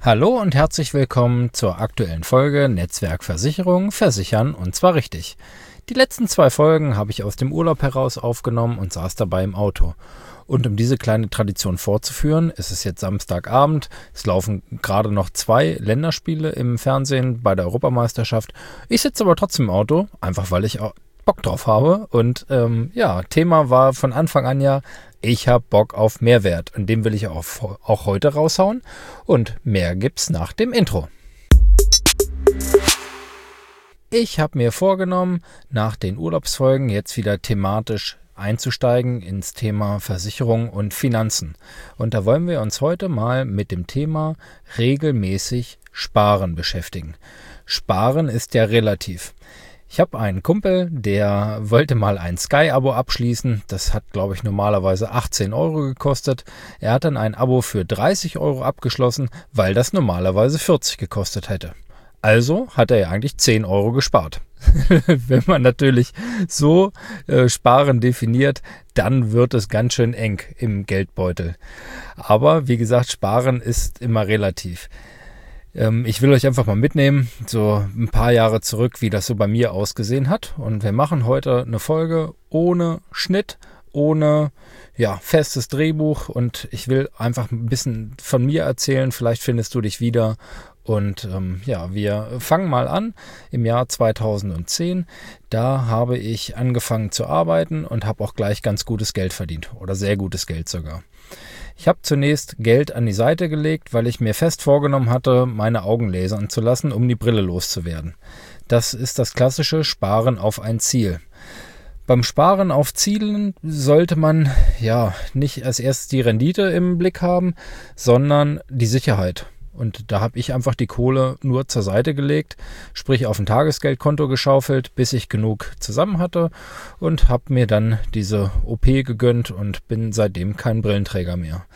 Hallo und herzlich willkommen zur aktuellen Folge Netzwerkversicherung versichern und zwar richtig. Die letzten 2 Folgen habe ich aus dem Urlaub heraus aufgenommen und saß dabei im Auto. Und um diese kleine Tradition fortzuführen, ist es jetzt Samstagabend. Es laufen gerade noch 2 Länderspiele im Fernsehen bei der Europameisterschaft. Ich sitze aber trotzdem im Auto, einfach weil ich auch Bock drauf habe. Und Thema war von Anfang an ja, ich habe Bock auf Mehrwert. Und den will ich auch heute raushauen. Und mehr gibt's nach dem Intro. Ich habe mir vorgenommen, nach den Urlaubsfolgen jetzt wieder thematisch einzusteigen ins Thema Versicherung und Finanzen. Und da wollen wir uns heute mal mit dem Thema regelmäßig Sparen beschäftigen. Sparen ist ja relativ. Ich habe einen Kumpel, der wollte mal ein Sky-Abo abschließen. Das hat, glaube ich, normalerweise 18 Euro gekostet. Er hat dann ein Abo für 30 Euro abgeschlossen, weil das normalerweise 40 gekostet hätte. Also hat er ja eigentlich 10 Euro gespart. Wenn man natürlich so Sparen definiert, dann wird es ganz schön eng im Geldbeutel. Aber wie gesagt, Sparen ist immer relativ. Ich will euch einfach mal mitnehmen, so ein paar Jahre zurück, wie das so bei mir ausgesehen hat. Und wir machen heute eine Folge ohne Schnitt, ohne festes Drehbuch. Und ich will einfach ein bisschen von mir erzählen. Vielleicht findest du dich wieder. Und wir fangen mal an im Jahr 2010. Da habe ich angefangen zu arbeiten und habe auch gleich ganz gutes Geld verdient oder sehr gutes Geld sogar. Ich habe zunächst Geld an die Seite gelegt, weil ich mir fest vorgenommen hatte, meine Augen lasern zu lassen, um die Brille loszuwerden. Das ist das klassische Sparen auf ein Ziel. Beim Sparen auf Zielen sollte man nicht als erstes die Rendite im Blick haben, sondern die Sicherheit. Und da habe ich einfach die Kohle nur zur Seite gelegt, sprich auf ein Tagesgeldkonto geschaufelt, bis ich genug zusammen hatte und habe mir dann diese OP gegönnt und bin seitdem kein Brillenträger mehr.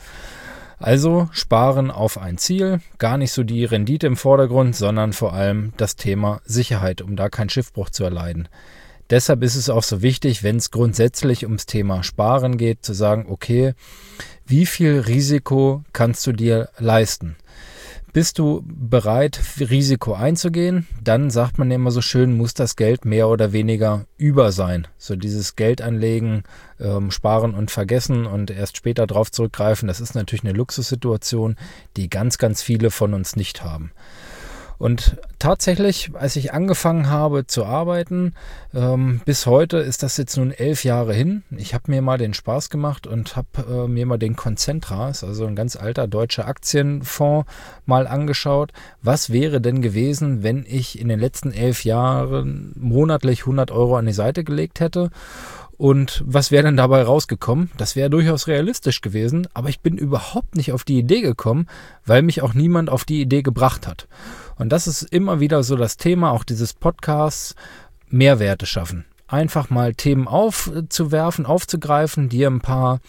Also Sparen auf ein Ziel, gar nicht so die Rendite im Vordergrund, sondern vor allem das Thema Sicherheit, um da keinen Schiffbruch zu erleiden. Deshalb ist es auch so wichtig, wenn es grundsätzlich ums Thema Sparen geht, zu sagen, okay, wie viel Risiko kannst du dir leisten? Bist du bereit, Risiko einzugehen? Dann sagt man immer so schön, muss das Geld mehr oder weniger über sein. So dieses Geld anlegen, sparen und vergessen und erst später drauf zurückgreifen, das ist natürlich eine Luxussituation, die ganz, ganz viele von uns nicht haben. Und tatsächlich, als ich angefangen habe zu arbeiten, bis heute ist das jetzt nun 11 Jahre hin. Ich habe mir mal den Spaß gemacht und habe mir mal den Concentra, also ein ganz alter deutscher Aktienfonds, mal angeschaut. Was wäre denn gewesen, wenn ich in den letzten 11 Jahren monatlich 100 Euro an die Seite gelegt hätte? Und was wäre denn dabei rausgekommen? Das wäre durchaus realistisch gewesen, aber ich bin überhaupt nicht auf die Idee gekommen, weil mich auch niemand auf die Idee gebracht hat. Und das ist immer wieder so das Thema auch dieses Podcasts, Mehrwerte schaffen. Einfach mal Themen aufzuwerfen, aufzugreifen, dir ein paar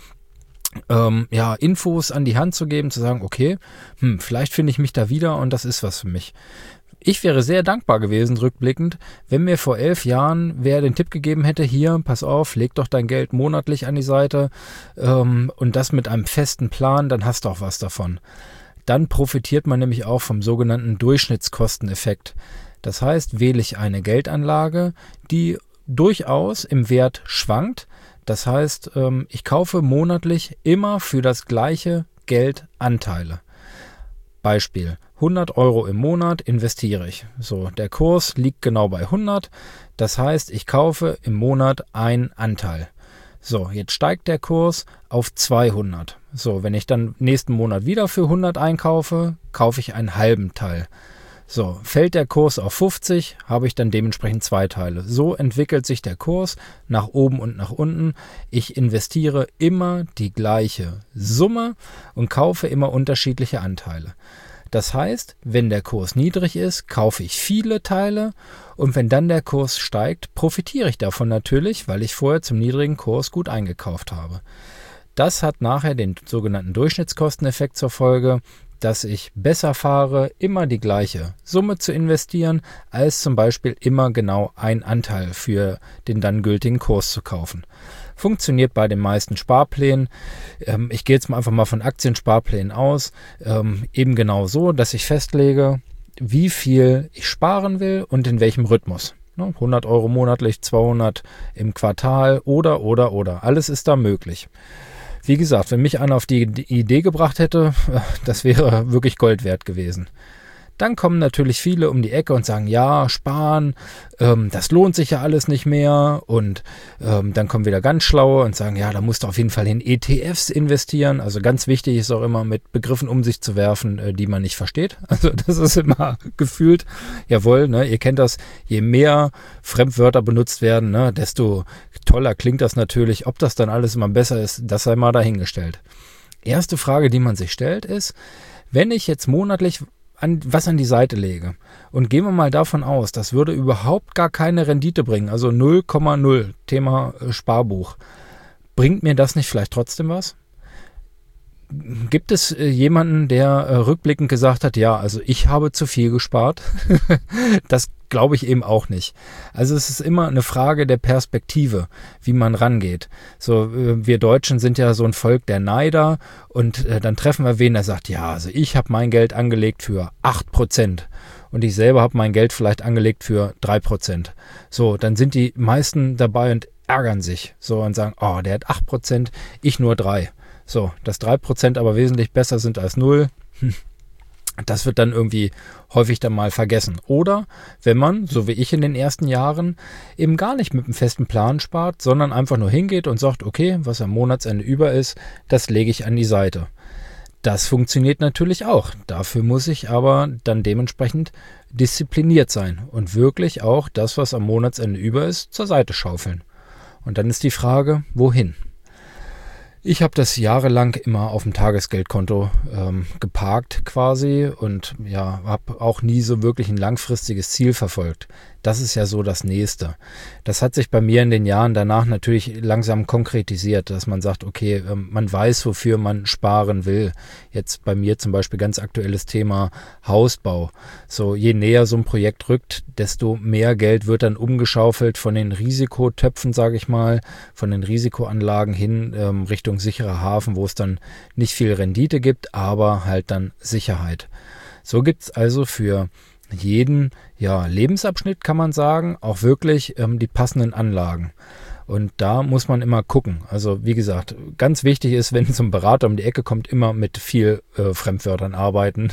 Infos an die Hand zu geben, zu sagen, okay, vielleicht finde ich mich da wieder und das ist was für mich. Ich wäre sehr dankbar gewesen, rückblickend, wenn mir vor 11 Jahren wer den Tipp gegeben hätte, hier, pass auf, leg doch dein Geld monatlich an die Seite und das mit einem festen Plan, dann hast du auch was davon. Dann profitiert man nämlich auch vom sogenannten Durchschnittskosteneffekt. Das heißt, wähle ich eine Geldanlage, die durchaus im Wert schwankt. Das heißt, ich kaufe monatlich immer für das gleiche Geld Anteile. Beispiel, 100 Euro im Monat investiere ich. So, der Kurs liegt genau bei 100. Das heißt, ich kaufe im Monat einen Anteil. So, jetzt steigt der Kurs auf 200. So, wenn ich dann nächsten Monat wieder für 100 einkaufe, kaufe ich einen halben Teil. So, fällt der Kurs auf 50, habe ich dann dementsprechend 2 Teile. So entwickelt sich der Kurs nach oben und nach unten. Ich investiere immer die gleiche Summe und kaufe immer unterschiedliche Anteile. Das heißt, wenn der Kurs niedrig ist, kaufe ich viele Teile und wenn dann der Kurs steigt, profitiere ich davon natürlich, weil ich vorher zum niedrigen Kurs gut eingekauft habe. Das hat nachher den sogenannten Durchschnittskosteneffekt zur Folge. dass ich besser fahre, immer die gleiche Summe zu investieren, als zum Beispiel immer genau einen Anteil für den dann gültigen Kurs zu kaufen. Funktioniert bei den meisten Sparplänen. Ich gehe jetzt einfach mal von Aktiensparplänen aus. Eben genau so, dass ich festlege, wie viel ich sparen will und in welchem Rhythmus. 100 Euro monatlich, 200 im Quartal oder. Alles ist da möglich. Wie gesagt, wenn mich einer auf die Idee gebracht hätte, das wäre wirklich Gold wert gewesen. Dann kommen natürlich viele um die Ecke und sagen, ja, sparen, das lohnt sich ja alles nicht mehr. Und dann kommen wieder ganz Schlaue und sagen, ja, da musst du auf jeden Fall in ETFs investieren. Also ganz wichtig ist auch immer, mit Begriffen um sich zu werfen, die man nicht versteht. Also das ist immer gefühlt, jawohl, ne, ihr kennt das, je mehr Fremdwörter benutzt werden, ne, desto toller klingt das natürlich. Ob das dann alles immer besser ist, das sei mal dahingestellt. Erste Frage, die man sich stellt, ist, wenn ich jetzt monatlich was an die Seite lege und gehen wir mal davon aus, das würde überhaupt gar keine Rendite bringen, also 0,0, Thema Sparbuch, bringt mir das nicht vielleicht trotzdem was? Gibt es jemanden, der rückblickend gesagt hat, ja, also ich habe zu viel gespart? Das glaube ich eben auch nicht. Also es ist immer eine Frage der Perspektive, wie man rangeht. So, wir Deutschen sind ja so ein Volk der Neider und dann treffen wir wen, der sagt, ja, also ich habe mein Geld angelegt für 8% und ich selber habe mein Geld vielleicht angelegt für 3%. So, dann sind die meisten dabei und ärgern sich so und sagen, oh, der hat 8%, ich nur 3%. So, dass 3% aber wesentlich besser sind als 0, das wird dann irgendwie häufig dann mal vergessen. Oder wenn man, so wie ich in den ersten Jahren, eben gar nicht mit einem festen Plan spart, sondern einfach nur hingeht und sagt, okay, was am Monatsende über ist, das lege ich an die Seite. Das funktioniert natürlich auch. Dafür muss ich aber dann dementsprechend diszipliniert sein und wirklich auch das, was am Monatsende über ist, zur Seite schaufeln. Und dann ist die Frage, wohin? Ich habe das jahrelang immer auf dem Tagesgeldkonto geparkt quasi und ja, habe auch nie so wirklich ein langfristiges Ziel verfolgt. Das ist ja so das Nächste. Das hat sich bei mir in den Jahren danach natürlich langsam konkretisiert, dass man sagt, okay, man weiß, wofür man sparen will. Jetzt bei mir zum Beispiel ganz aktuelles Thema Hausbau. So, je näher so ein Projekt rückt, desto mehr Geld wird dann umgeschaufelt von den Risikotöpfen, sage ich mal, von den Risikoanlagen hin Richtung sicherer Hafen, wo es dann nicht viel Rendite gibt, aber halt dann Sicherheit. So gibt es also für jeden Lebensabschnitt, kann man sagen, auch wirklich die passenden Anlagen. Und da muss man immer gucken. Also wie gesagt, ganz wichtig ist, wenn so ein Berater um die Ecke kommt, immer mit viel Fremdwörtern arbeiten.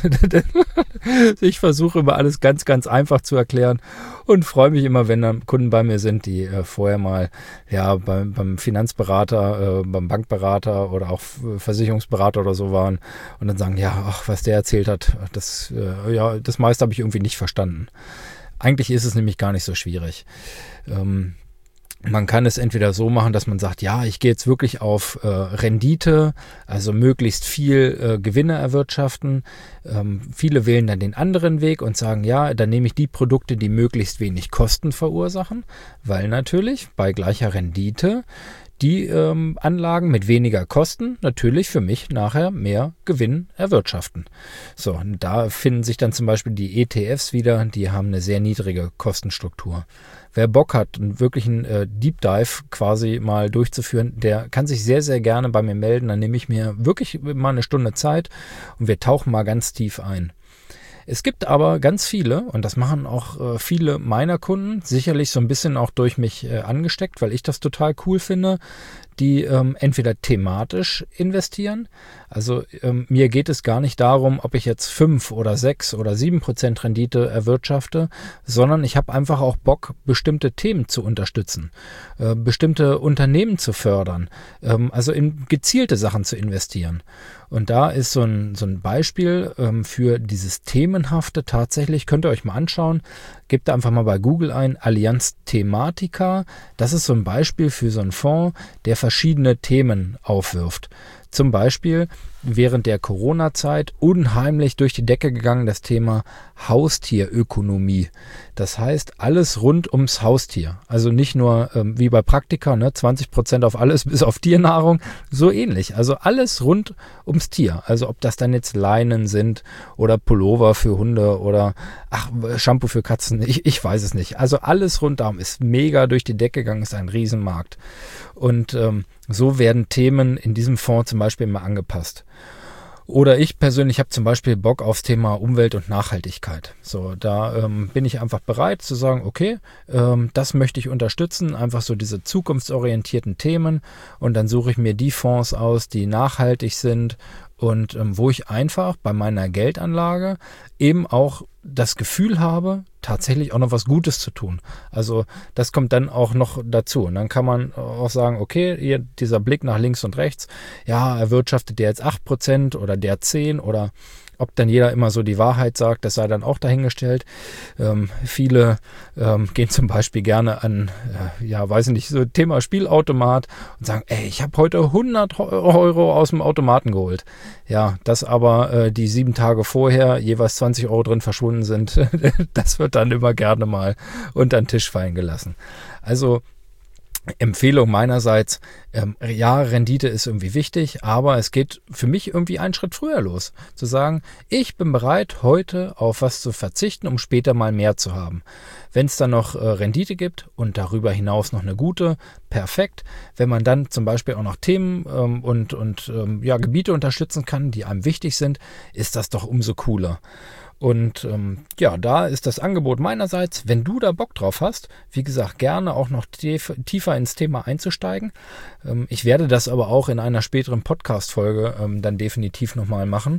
Ich versuche immer alles ganz, ganz einfach zu erklären und freue mich immer, wenn dann Kunden bei mir sind, die vorher mal beim Finanzberater, beim Bankberater oder auch Versicherungsberater oder so waren und dann sagen, ja, ach, was der erzählt hat, das meiste habe ich irgendwie nicht verstanden. Eigentlich ist es nämlich gar nicht so schwierig. Man kann es entweder so machen, dass man sagt, ja, ich gehe jetzt wirklich auf Rendite, also möglichst viel Gewinne erwirtschaften. Viele wählen dann den anderen Weg und sagen, ja, dann nehme ich die Produkte, die möglichst wenig Kosten verursachen, weil natürlich bei gleicher Rendite die Anlagen mit weniger Kosten natürlich für mich nachher mehr Gewinn erwirtschaften. So, und da finden sich dann zum Beispiel die ETFs wieder, die haben eine sehr niedrige Kostenstruktur. Wer Bock hat, wirklich einen Deep Dive quasi mal durchzuführen, der kann sich sehr, sehr gerne bei mir melden. Dann nehme ich mir wirklich mal eine Stunde Zeit und wir tauchen mal ganz tief ein. Es gibt aber ganz viele, und das machen auch viele meiner Kunden, sicherlich so ein bisschen auch durch mich angesteckt, weil ich das total cool finde, die entweder thematisch investieren. Also mir geht es gar nicht darum, ob ich jetzt 5 oder 6 oder 7% Rendite erwirtschafte, sondern ich habe einfach auch Bock, bestimmte Themen zu unterstützen, bestimmte Unternehmen zu fördern, also in gezielte Sachen zu investieren. Und da ist so ein Beispiel für dieses Themenhafte tatsächlich, könnt ihr euch mal anschauen, gebt da einfach mal bei Google ein, Allianz Thematica. Das ist so ein Beispiel für so einen Fonds, der verschiedene Themen aufwirft. Zum Beispiel während der Corona-Zeit unheimlich durch die Decke gegangen, das Thema Haustierökonomie. Das heißt, alles rund ums Haustier. Also nicht nur wie bei Praktika, 20% auf alles bis auf Tiernahrung, so ähnlich. Also alles rund ums Tier. Also ob das dann jetzt Leinen sind oder Pullover für Hunde oder Shampoo für Katzen, ich weiß es nicht. Also alles rundum ist mega durch die Decke gegangen, ist ein Riesenmarkt. Und so werden Themen in diesem Fonds zum Beispiel immer angepasst. Oder ich persönlich habe zum Beispiel Bock aufs Thema Umwelt und Nachhaltigkeit. So, da bin ich einfach bereit zu sagen, okay, das möchte ich unterstützen, einfach so diese zukunftsorientierten Themen, und dann suche ich mir die Fonds aus, die nachhaltig sind und wo ich einfach bei meiner Geldanlage eben auch das Gefühl habe, tatsächlich auch noch was Gutes zu tun. Also das kommt dann auch noch dazu. Und dann kann man auch sagen, okay, hier dieser Blick nach links und rechts, ja, erwirtschaftet der jetzt 8% oder der 10%, oder ob dann jeder immer so die Wahrheit sagt, das sei dann auch dahingestellt. Viele gehen zum Beispiel gerne an, weiß ich nicht, so Thema Spielautomat und sagen, ich habe heute 100 Euro aus dem Automaten geholt. Ja, dass aber die 7 Tage vorher jeweils 20 Euro drin verschwunden sind, das wird dann immer gerne mal unter den Tisch fallen gelassen. Also Empfehlung meinerseits, Rendite ist irgendwie wichtig, aber es geht für mich irgendwie einen Schritt früher los. Zu sagen, ich bin bereit, heute auf was zu verzichten, um später mal mehr zu haben. Wenn es dann noch Rendite gibt und darüber hinaus noch eine gute, perfekt. Wenn man dann zum Beispiel auch noch Themen und Gebiete unterstützen kann, die einem wichtig sind, ist das doch umso cooler. Und da ist das Angebot meinerseits, wenn du da Bock drauf hast, wie gesagt, gerne auch noch tiefer ins Thema einzusteigen. Ich werde das aber auch in einer späteren Podcast-Folge dann definitiv nochmal machen.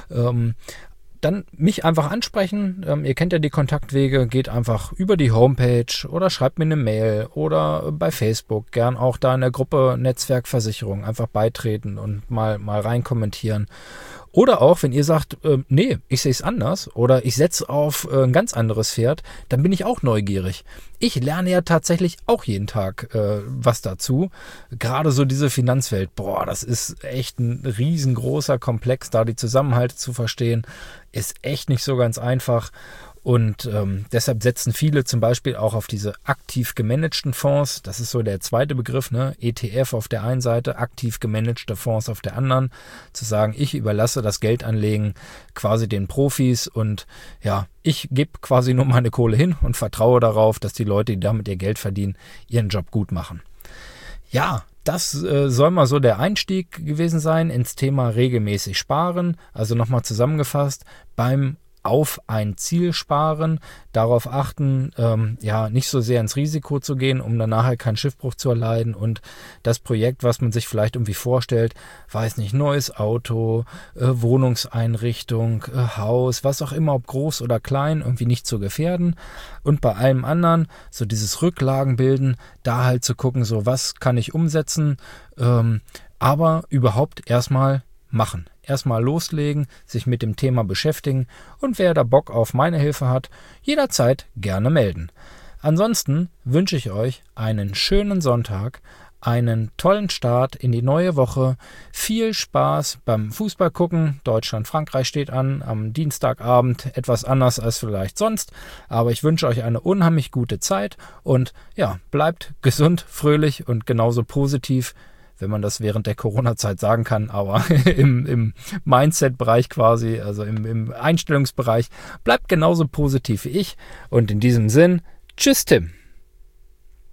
Dann mich einfach ansprechen. Ihr kennt ja die Kontaktwege, geht einfach über die Homepage oder schreibt mir eine Mail oder bei Facebook, gern auch da in der Gruppe Netzwerkversicherung einfach beitreten und mal rein kommentieren. Oder auch, wenn ihr sagt, nee, ich sehe es anders oder ich setze auf ein ganz anderes Pferd, dann bin ich auch neugierig. Ich lerne ja tatsächlich auch jeden Tag was dazu. Gerade so diese Finanzwelt, das ist echt ein riesengroßer Komplex, da die Zusammenhalte zu verstehen, ist echt nicht so ganz einfach. Und deshalb setzen viele zum Beispiel auch auf diese aktiv gemanagten Fonds. Das ist so der zweite Begriff, ETF auf der einen Seite, aktiv gemanagte Fonds auf der anderen. Zu sagen, ich überlasse das Geldanlegen quasi den Profis und ich gebe quasi nur meine Kohle hin und vertraue darauf, dass die Leute, die damit ihr Geld verdienen, ihren Job gut machen. Ja, das soll mal so der Einstieg gewesen sein ins Thema regelmäßig sparen. Also nochmal zusammengefasst, beim auf ein Ziel sparen, darauf achten, nicht so sehr ins Risiko zu gehen, um dann nachher keinen Schiffbruch zu erleiden, und das Projekt, was man sich vielleicht irgendwie vorstellt, neues Auto, Wohnungseinrichtung, Haus, was auch immer, ob groß oder klein, irgendwie nicht zu gefährden, und bei allem anderen so dieses Rücklagenbilden, da halt zu gucken, so was kann ich umsetzen, aber überhaupt erstmal machen. Erstmal loslegen, sich mit dem Thema beschäftigen, und wer da Bock auf meine Hilfe hat, jederzeit gerne melden. Ansonsten wünsche ich euch einen schönen Sonntag, einen tollen Start in die neue Woche, viel Spaß beim Fußball gucken. Deutschland-Frankreich steht an, am Dienstagabend, etwas anders als vielleicht sonst, aber ich wünsche euch eine unheimlich gute Zeit und bleibt gesund, fröhlich und genauso positiv, wenn man das während der Corona-Zeit sagen kann, aber im Mindset-Bereich quasi, also im Einstellungsbereich, bleibt genauso positiv wie ich. Und in diesem Sinn, tschüss Tim.